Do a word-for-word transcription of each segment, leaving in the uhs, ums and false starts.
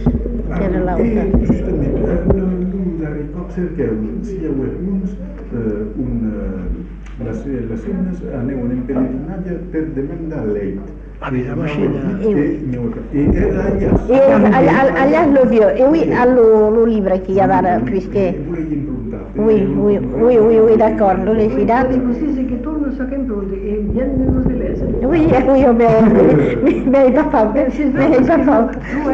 que era l'altre. I justament, l'un darrer cop cerqueu, si hi ha uns, les unes aneu en pelegrinatge per demandar l'eit. A vida macina. E era allà. Allà lo vio, e oui, allo libro che ha dato, perché... Oui, oui, oui, oui, oui, d'accord, l'ho decidato. Così che torno so che impronti e viene nello stilese. Oui, oui, bene, bene, papà, bene, papà.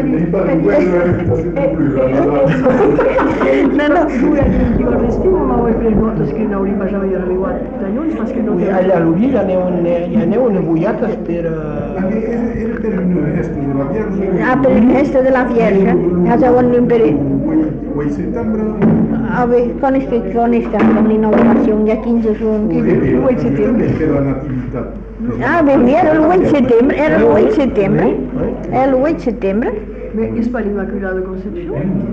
No, no, lui dico restiamo, ma vuoi per notte che non ripasciamo io alle guardie da noi, ma che non Oui, allà l'Uliga ne ha una buiata per... Era per il resto della Vierge. Ah, per il resto della Vierge? Faceva un impero. Vuoi settembre? Ah, beh, con questo, con questa, con l'inaugurazione, dia quindici giorni. Vuoi settembre? Per la natività. Ah, beh, era il due settembre, era il due settembre, era il due settembre. Mais is pas l'Immaculada Conception?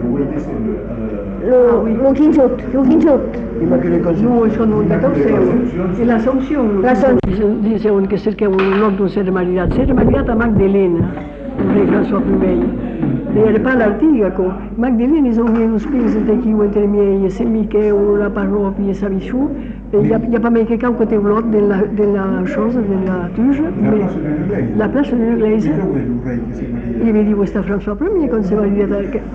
Lo quindici, lo quindici. Immaculée Conception. No, sono un quattordici. E l'Assomption. L'Assomption. Dicevano che cercavano un nome di Sera Maria. Sera Maria Magdalena, il re François I. Era pas l'artigo. Magdalena sono meno spese da chi vuole i miei, se mica la parrocchia sa visciù. Il n'y a pas même quelqu'un côté de l'autre de la, de la chose, de la tuge, la place de l'église. Il mi dit, questa François I, quand c'est validé.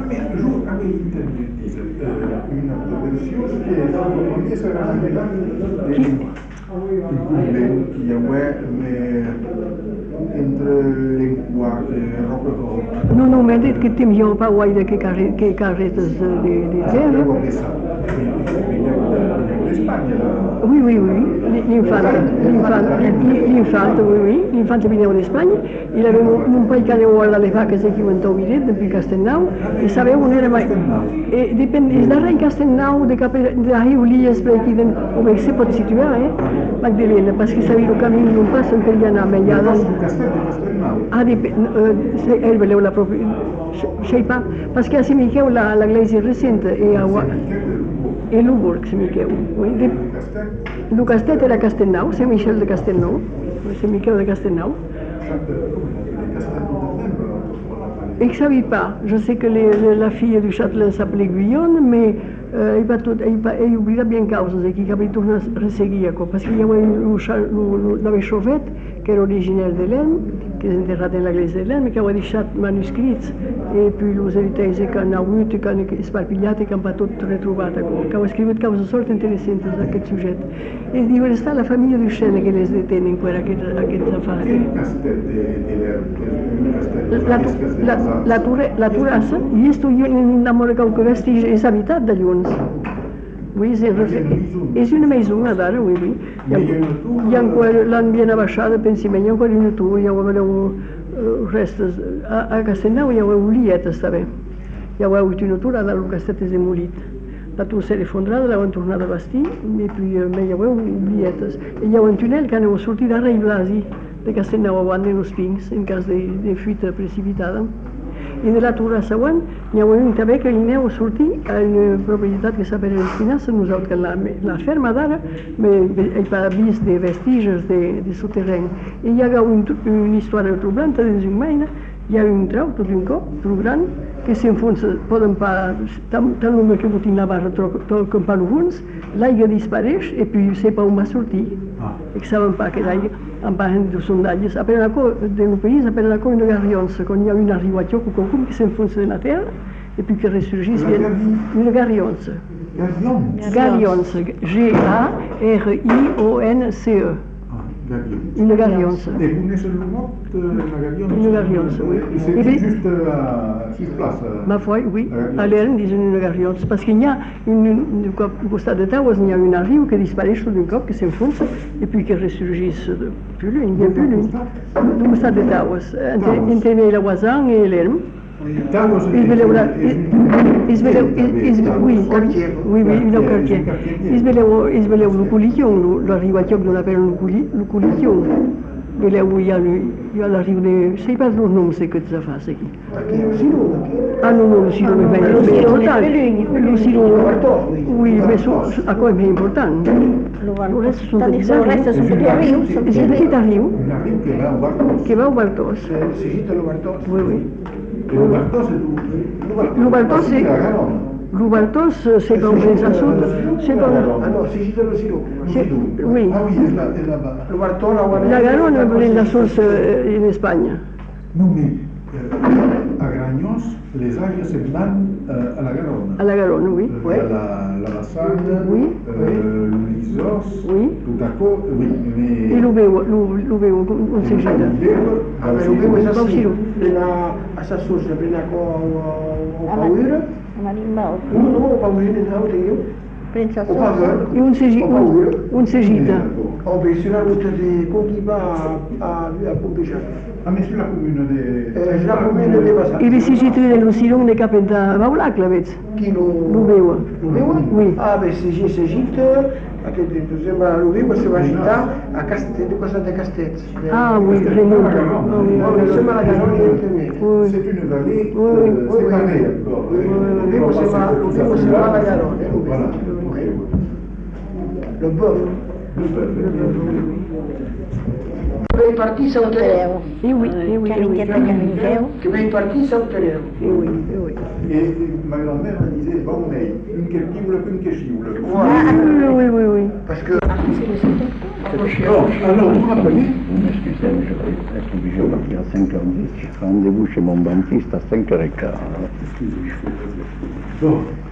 Non, non, mais dites que tu n'as pas ouï de que carrettes de terre. Oui, oui, oui, l'infante, l'infante, oui, oui, l'infante veniva d'Espanya, i aveva un paio che aveva alle vacche che diventò viret, de Castellnau, e sapeva on era mai. E dipende, és darrere Castellnau, de cap de Riulies, per aquí, on se pot situar, eh, Magdalena, perquè sabia el camí d'un pas per hi anar, mais hi ha doncs... Ah, ell voleu la propria... Sei pas, perquè a si Miqueu l'església recente e a... E Luburg, se Miqueu. Le Castet era Castellnau, c'est Michel de Castelnau, c'est Miquel de Castelnau. Je ne savais pas. Je sais que les, la fille du châtelain s'appelait Guyonne, mais euh, il oublia bien causes et qu'il avait tourné à resseguir, parce qu'il y avait l'avait Chauvet, qui est originaire de l'Elme, qui est enterré dans l'église de l'Elme, qui avait des manuscrits, et puis les héritiers qui ont eu, qui ont esparpillati, qui n'ont pas tout retrouvé, qui ont écrit des choses sortes intéressantes à ce sujet. Et il reste la famille du Chêne qui les détient en cette affaire. La, la, la Turassa, i esto jo enamoro qualque vestigi és habitat de lluns. Oui, és una maisona d'ara, oui, oui. Hi ha l'han bien abaixada, pensem, hi ha encara una tua, hi ha restes. A Castellnau hi ha olietes també. Hi ha una tura del castet és demolit. La tura s'era fondrada, l'han tornat a bastir, i puis hi ha olietes. Hi ha un túnel que aneu a sortir de Rei Blasi, de Castellnau a banda dels Pins, en cas de, de fuita precipitada. I de la tura següent hi ha un també que hi aneu a sortir a una propietat que s'ha per destinar a nosaltres, que la, la ferma d'ara hi ha vist de vestigis de, de soterreny. I hi ha un, una història troblant dins una maina, hi ha un trau, tot un cop, tot gran, que s'enfonsa, poden pas, tant només que botin la barra, tot com per alguns, l'aigua dispareix i puis se pa on va sortir. E saben pas que l'aigua, en parlant de sondalles, appena la cor del país, appena la cor una garrionça, quan hi ha una arribatxó com que s'enfonsa de la terra, et puis que ressurgís bien una garrionça. Garrionça, G A R I O N C E. Una garrionça. E coneix el mot, la garrionça? Una garrionça, oui. I c'est juste a sis places? Ma foi, oui. A l'Ern diuen una garrionça, parce qu'il y a, un costat de Taues, il y a un riu que disparaît d'un cop, que s'enfonça, et puis que ressurgisse plus loin, bien plus loin. Du costat de Taues, entre la Oisan et l'Erm. Taues és veleu la... És veleu... Oui, oui, oui, no quartier. És veleu, és veleu el Culiquion, l'arribatxó d'una pera el Culiquion. Veleu, hi ha l'arriu de... Sei pas els noms que et se fas aquí. Ah, no, no, el Ciro és més important. El Ciro... Oui, més... A quoi és més important? El reste són petits rius. És un petit riu que va a Bartos. Que va a Bartos. Sí, te lo Bartos. Oui, oui. L'Ubertos c'est d'où? L'Ubertos, c'est- la Garonne. L'Ubertos, c'est pas près à sud, c'est pas... Ah no, si ci dello silo. c'est- Oui, Ah oui, est là, est là-bas. Lo Bartola, guarda. la Garonne est près la source euh, en Espagne. Non, mais euh, à Gragnos, les algues se mènent euh, à la Garonne. À la Garonne, oui. Il y a la, la Bassagne, Oui. euh, l'Isos, Oui. tout à coup, oui, mais... Et l'Ubeo, l'Ubeo, on sait jamais. Ah, ma lo bevo Bom esassi, silo. plena a sa sorsa, plena co o Alla- paura. alla rimbalzo. No, no, o paura, non tenho. Pensa O solo. pavor. E un se, O paura. un, un se gita. Ho pensionato tutte le conchiba a, a, a Pompejano. Ah, mais sur la commune de... Eh, la comune de Bassagne. E le si gita dello Siron de capenta Baulac, l'aveți? Chi lo... L'Ubeo. Lo bevo? Oui. Ah, beh, se ci si agita, anche dentro, sembra lo bevo, se va a agitare a Castet, cosa de Castet. Ah oui, remonte. Ah, oui. No, sembra la Garonne niente meno. Oui. C'est une vallée Oui, oui, euh, oui, séparée oui. encore. Oui, oui, lo bevo sembra, lo bevo sembra la Garonne. Lo Voilà. bevo. Le bœuf. Bei partì San Tereo. E oui, e oui, e oui. Canichetta canicheu. Che bei partì San Tereo. E oui, e oui. Et ma grand-mère me disait, bon, mais une quelqu'une, une question. Ah, oui, oui, oui, oui. Parce que... Bon, alors, vous rappelez? Excusez-moi, je vais être obligé de partir à cinq heures dix. J'ai rendez-vous chez mon dentiste à cinq heures quinze. Bon,